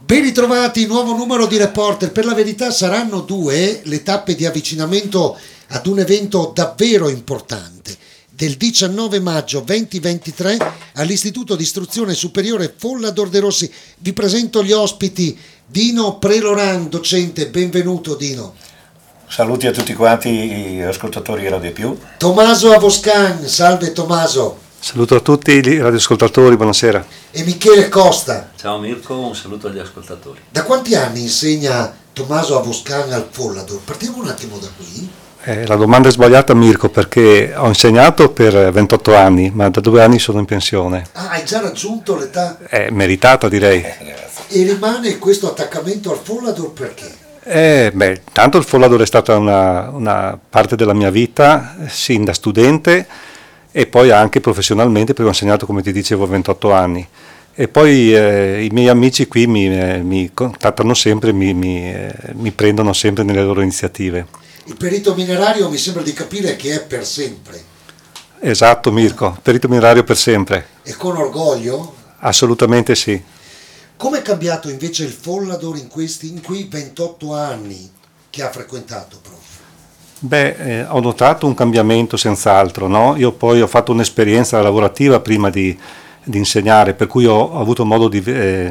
Ben ritrovati, nuovo numero di Reporter. Per la verità saranno due le tappe di avvicinamento ad un evento davvero importante. Del 19 maggio 2023 all'Istituto di Istruzione Superiore Folla d'Orderossi. Vi presento gli ospiti. Dino Preloran, docente, benvenuto Dino. Saluti a tutti quanti gli ascoltatori di Radio Più. Tommaso Avoscan, salve Tommaso. Saluto a tutti i radioascoltatori, buonasera. E Michele Costa. Ciao Mirko, un saluto agli ascoltatori. Da quanti anni insegna Tommaso Avoscan al Follador? Partiamo un attimo da qui. La domanda è sbagliata, Mirko, perché ho insegnato per 28 anni, ma da 2 anni sono in pensione. Ah, hai già raggiunto l'età? Meritata, direi. E rimane questo attaccamento al Follador perché? Tanto il Follador è stata una parte della mia vita, sin da studente, e poi anche professionalmente, perché ho insegnato, come ti dicevo, 28 anni. E poi i miei amici qui mi contattano sempre, mi prendono sempre nelle loro iniziative. Il perito minerario mi sembra di capire che è per sempre. Esatto, Mirko, perito minerario per sempre. E con orgoglio? Assolutamente sì. Come è cambiato invece il Follador in quei 28 anni che ha frequentato, prof? Ho notato un cambiamento senz'altro, no? Io poi ho fatto un'esperienza lavorativa prima di insegnare, per cui ho avuto modo di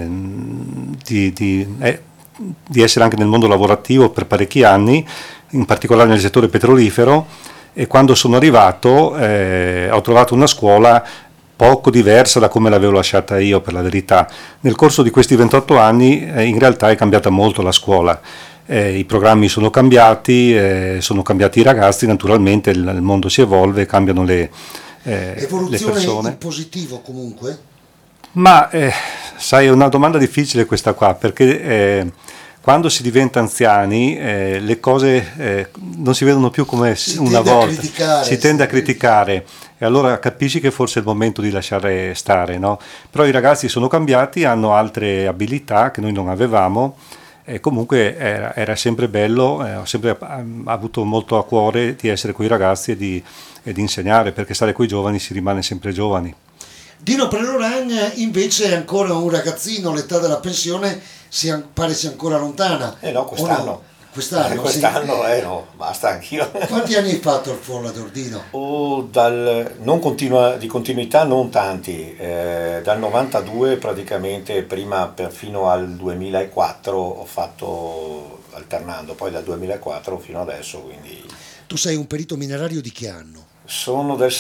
essere anche nel mondo lavorativo per parecchi anni, in particolare nel settore petrolifero, e quando sono arrivato ho trovato una scuola poco diversa da come l'avevo lasciata io, per la verità. Nel corso di questi 28 anni in realtà è cambiata molto la scuola. I programmi sono cambiati i ragazzi, naturalmente il mondo si evolve, cambiano le persone. In positivo comunque? Ma sai, è una domanda difficile questa qua, perché quando si diventa anziani le cose non si vedono più come una volta, si tende a criticare, e allora capisci che forse è il momento di lasciare stare, no? Però i ragazzi sono cambiati, hanno altre abilità che noi non avevamo. E comunque era sempre bello, ho sempre avuto molto a cuore di essere con i ragazzi e di insegnare, perché stare con i giovani si rimane sempre giovani. Dino Preloran invece è ancora un ragazzino, l'età della pensione pare sia ancora lontana. No, quest'anno. No? Quest'anno, quest'anno sì. No, basta anch'io. Quanti anni hai fatto il Follador, Dino? Di continuità non tanti, dal 92 praticamente, prima fino al 2004 ho fatto alternando, poi dal 2004 fino adesso, quindi... Tu sei un perito minerario di che anno? Sono del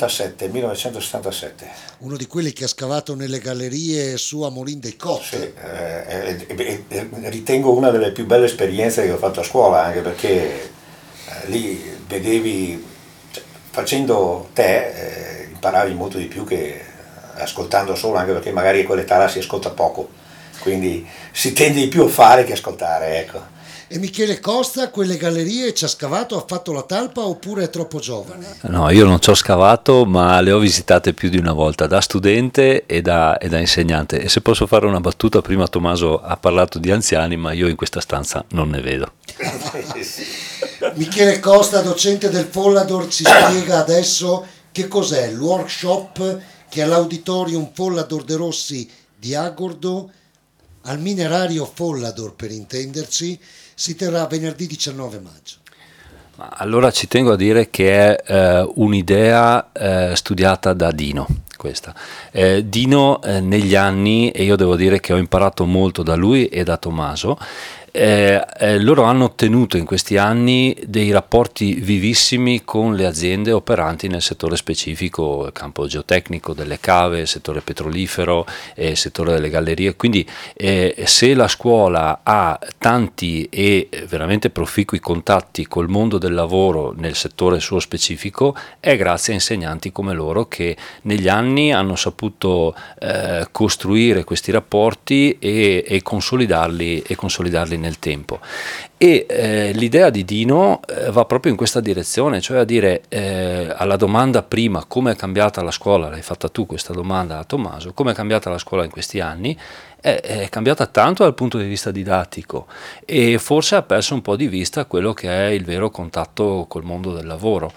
1977. Uno di quelli che ha scavato nelle gallerie su a Molin dei Cotti. Sì, ritengo una delle più belle esperienze che ho fatto a scuola, anche perché lì vedevi, facendo imparavi molto di più che ascoltando solo, anche perché magari a quell'età là si ascolta poco, quindi si tende di più a fare che ascoltare, ecco. E Michele Costa, quelle gallerie ci ha scavato, ha fatto la talpa oppure è troppo giovane? No, io non ci ho scavato, ma le ho visitate più di una volta, da studente e da insegnante. E se posso fare una battuta, prima Tommaso ha parlato di anziani, ma io in questa stanza non ne vedo. Michele Costa, docente del Follador, ci spiega adesso che cos'è il workshop che all'Auditorium Folla d'Orderossi di Agordo, al Minerario Follador per intenderci, si terrà venerdì 19 maggio. Allora ci tengo a dire che è un'idea studiata da Dino, questa. Dino negli anni, e io devo dire che ho imparato molto da lui e da Tommaso, loro hanno ottenuto in questi anni dei rapporti vivissimi con le aziende operanti nel settore specifico, il campo geotecnico, delle cave, il settore petrolifero, il settore delle gallerie. Quindi se la scuola ha tanti e veramente proficui contatti col mondo del lavoro nel settore suo specifico, è grazie a insegnanti come loro che negli anni hanno saputo costruire questi rapporti e consolidarli nel tempo. E l'idea di Dino va proprio in questa direzione, cioè a dire alla domanda prima come è cambiata la scuola, l'hai fatta tu questa domanda a Tommaso, come è cambiata la scuola in questi anni, è cambiata tanto dal punto di vista didattico e forse ha perso un po' di vista quello che è il vero contatto col mondo del lavoro.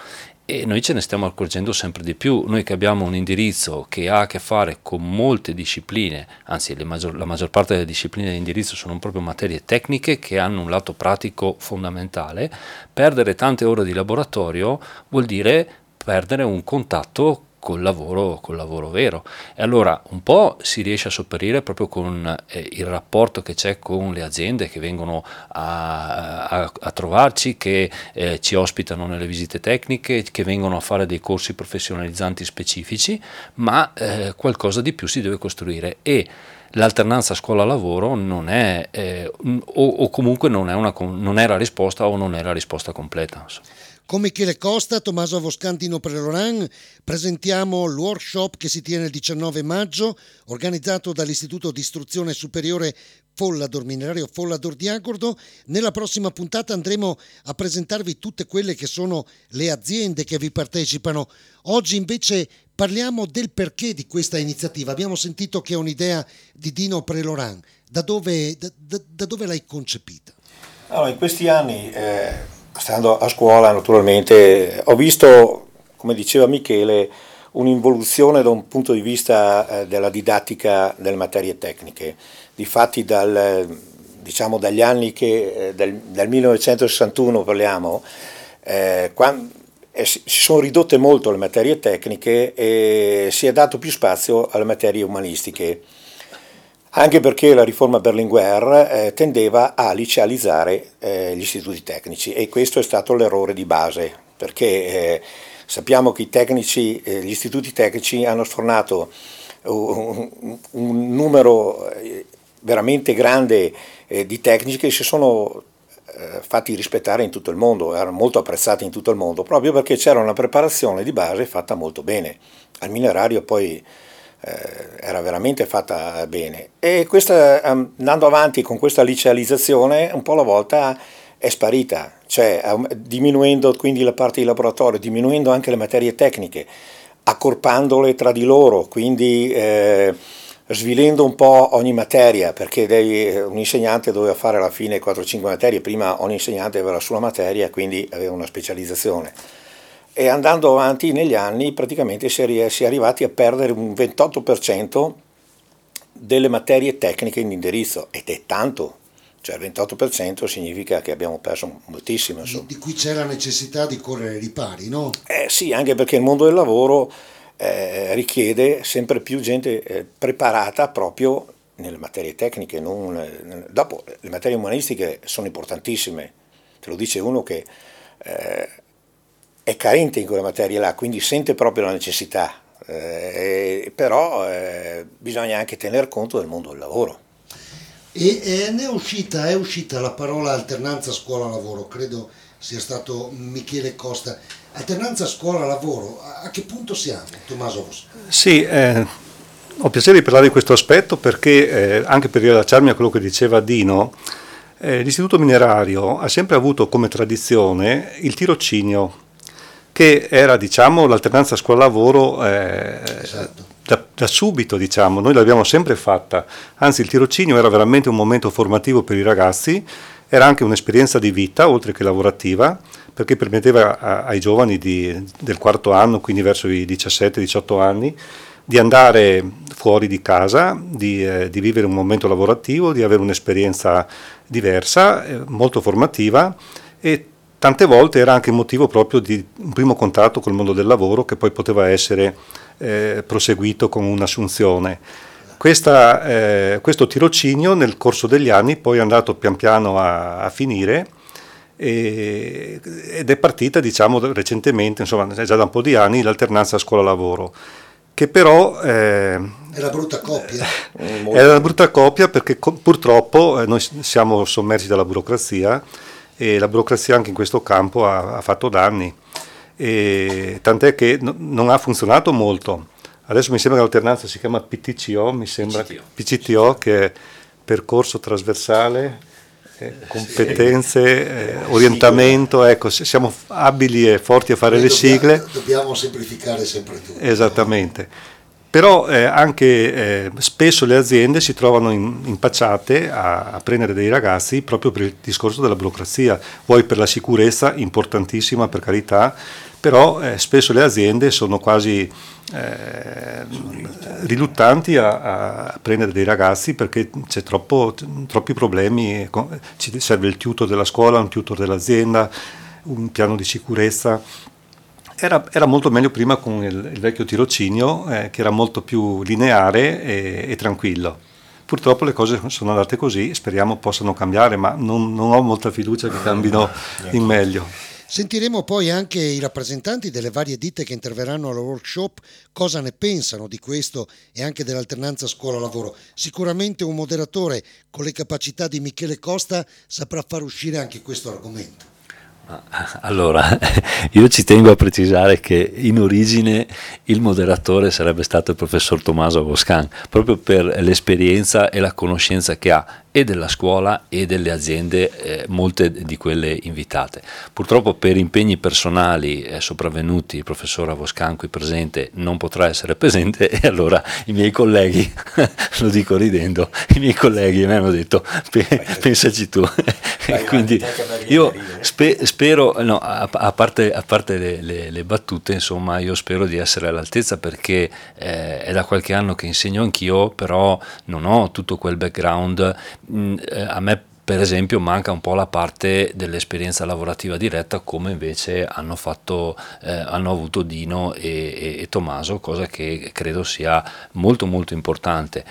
E noi ce ne stiamo accorgendo sempre di più, noi che abbiamo un indirizzo che ha a che fare con molte discipline, anzi la maggior parte delle discipline di indirizzo sono proprio materie tecniche che hanno un lato pratico fondamentale, perdere tante ore di laboratorio vuol dire perdere un contatto col lavoro vero, e allora un po' si riesce a sopperire proprio con il rapporto che c'è con le aziende che vengono a trovarci, che ci ospitano nelle visite tecniche, che vengono a fare dei corsi professionalizzanti specifici, ma qualcosa di più si deve costruire, e l'alternanza scuola-lavoro non è o comunque non è la risposta, o non è la risposta completa, insomma. Con Michele Costa, Tommaso Avoscantino Preloran presentiamo il workshop che si tiene il 19 maggio, organizzato dall'Istituto di Istruzione Superiore Follador, Minerario Follador di Agordo. Nella prossima puntata andremo a presentarvi tutte quelle che sono le aziende che vi partecipano. Oggi invece parliamo del perché di questa iniziativa. Abbiamo sentito che è un'idea di Dino Preloran. Da dove l'hai concepita? Allora, in questi anni, stando a scuola naturalmente, ho visto, come diceva Michele, un'involuzione da un punto di vista della didattica delle materie tecniche. Difatti dagli anni dal 1961 parliamo, si sono ridotte molto le materie tecniche e si è dato più spazio alle materie umanistiche, anche perché la riforma Berlinguer tendeva a licealizzare gli istituti tecnici, e questo è stato l'errore di base, perché sappiamo che gli istituti tecnici hanno sfornato un numero veramente grande di tecnici che si sono fatti rispettare in tutto il mondo, erano molto apprezzati in tutto il mondo, proprio perché c'era una preparazione di base fatta molto bene. Al minerario poi era veramente fatta bene, e questa, andando avanti con questa licealizzazione, un po' alla volta è sparita, cioè diminuendo quindi la parte di laboratorio, diminuendo anche le materie tecniche, accorpandole tra di loro, quindi svilendo un po' ogni materia, perché un insegnante doveva fare alla fine 4-5 materie, prima ogni insegnante aveva la sua materia, quindi aveva una specializzazione. E andando avanti negli anni praticamente si è arrivati a perdere un 28% delle materie tecniche in indirizzo, ed è tanto, cioè il 28% significa che abbiamo perso moltissimo. Di cui c'è la necessità di correre ripari, no? Sì, anche perché il mondo del lavoro richiede sempre più gente preparata proprio nelle materie tecniche. Dopo le materie umanistiche sono importantissime, te lo dice uno che è carente in quella materia là, quindi sente proprio la necessità, però bisogna anche tener conto del mondo del lavoro. E è uscita la parola alternanza scuola-lavoro, credo sia stato Michele Costa. Alternanza scuola-lavoro, a che punto siamo, Tommaso? Sì, ho piacere di parlare di questo aspetto perché, anche per riallacciarmi a quello che diceva Dino, l'Istituto Minerario ha sempre avuto come tradizione il tirocinio, che era, diciamo, l'alternanza scuola-lavoro esatto. da subito, diciamo, noi l'abbiamo sempre fatta, anzi il tirocinio era veramente un momento formativo per i ragazzi, era anche un'esperienza di vita oltre che lavorativa, perché permetteva ai giovani del quarto anno, quindi verso i 17-18 anni, di andare fuori di casa, di vivere un momento lavorativo, di avere un'esperienza diversa, molto formativa, e tante volte era anche motivo proprio di un primo contatto col mondo del lavoro che poi poteva essere proseguito con un'assunzione. Questo tirocinio nel corso degli anni poi è andato pian piano a finire ed è partita, diciamo, recentemente, insomma è già da un po' di anni, l'alternanza scuola-lavoro, che però è la brutta coppia. È la brutta coppia perché purtroppo noi siamo sommersi dalla burocrazia, e la burocrazia anche in questo campo ha fatto danni, e tant'è che non ha funzionato molto. Adesso mi sembra che l'alternanza si chiama PTCO, PCTO, che è percorso trasversale, competenze, orientamento, ecco, siamo abili e forti a fare le sigle. Dobbiamo semplificare sempre tutto. Esattamente. Però anche spesso le aziende si trovano impacciate a prendere dei ragazzi proprio per il discorso della burocrazia, poi per la sicurezza, importantissima per carità, però spesso le aziende sono quasi riluttanti a prendere dei ragazzi perché c'è troppi problemi, ci serve il tutor della scuola, un tutor dell'azienda, un piano di sicurezza. Era molto meglio prima con il vecchio tirocinio, che era molto più lineare e tranquillo. Purtroppo le cose sono andate così, speriamo possano cambiare, ma non ho molta fiducia che cambino in meglio. Sentiremo poi anche i rappresentanti delle varie ditte che interverranno al workshop cosa ne pensano di questo e anche dell'alternanza scuola-lavoro. Sicuramente un moderatore con le capacità di Michele Costa saprà far uscire anche questo argomento. Allora, io ci tengo a precisare che in origine il moderatore sarebbe stato il professor Tommaso Voscan, proprio per l'esperienza e la conoscenza che ha e della scuola e delle aziende, molte di quelle invitate. Purtroppo per impegni personali sopravvenuti il professor Voscan qui presente non potrà essere presente e allora i miei colleghi, lo dico ridendo, i miei colleghi mi hanno detto pensaci tu. Quindi io spero, no, a parte le battute, insomma, io spero di essere all'altezza perché è da qualche anno che insegno anch'io, però non ho tutto quel background. A me per esempio manca un po' la parte dell'esperienza lavorativa diretta come invece hanno avuto Dino e Tommaso, cosa che credo sia molto molto importante.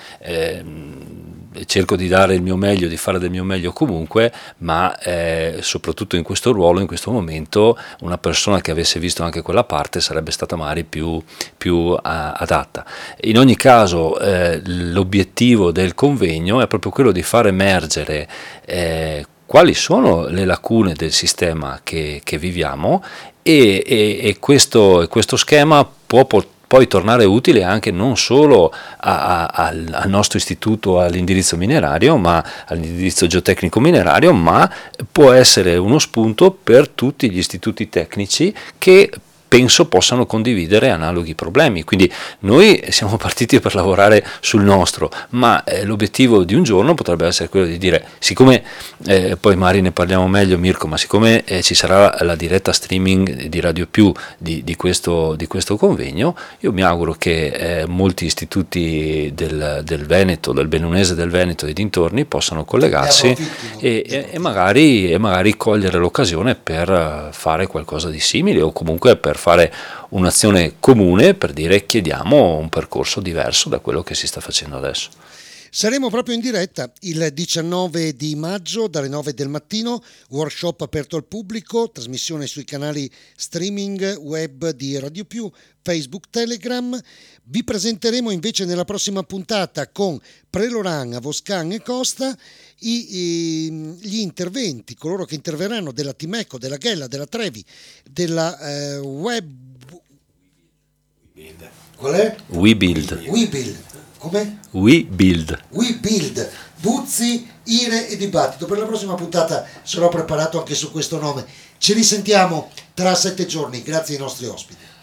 Cerco di dare il mio meglio, di fare del mio meglio comunque, ma soprattutto in questo ruolo, in questo momento, una persona che avesse visto anche quella parte sarebbe stata magari più adatta. In ogni caso l'obiettivo del convegno è proprio quello di far emergere quali sono le lacune del sistema che viviamo e questo schema può poi tornare utile anche non solo al nostro istituto, all'indirizzo minerario, ma all'indirizzo geotecnico minerario, ma può essere uno spunto per tutti gli istituti tecnici che penso possano condividere analoghi problemi. Quindi noi siamo partiti per lavorare sul nostro, ma l'obiettivo di un giorno potrebbe essere quello di dire, siccome poi magari ne parliamo meglio Mirko, ma siccome ci sarà la diretta streaming di Radio Più di questo convegno, io mi auguro che molti istituti del Veneto, del Bellunese del Veneto e dintorni possano collegarsi e magari cogliere l'occasione per fare qualcosa di simile o comunque per fare un'azione comune per dire chiediamo un percorso diverso da quello che si sta facendo adesso. Saremo proprio in diretta il 19 di maggio dalle 9 del mattino, workshop aperto al pubblico, trasmissione sui canali streaming web di Radio Più, Facebook, Telegram. Vi presenteremo invece nella prossima puntata con Preloran, Voscan e Costa gli interventi, coloro che interverranno della Timeco, della Ghella, della Trevi, della Web. Qual è? WeBuild. Come? WeBuild. Buzzi, Ire e Dibattito. Per la prossima puntata sarò preparato anche su questo nome. Ci risentiamo tra 7 giorni. Grazie ai nostri ospiti.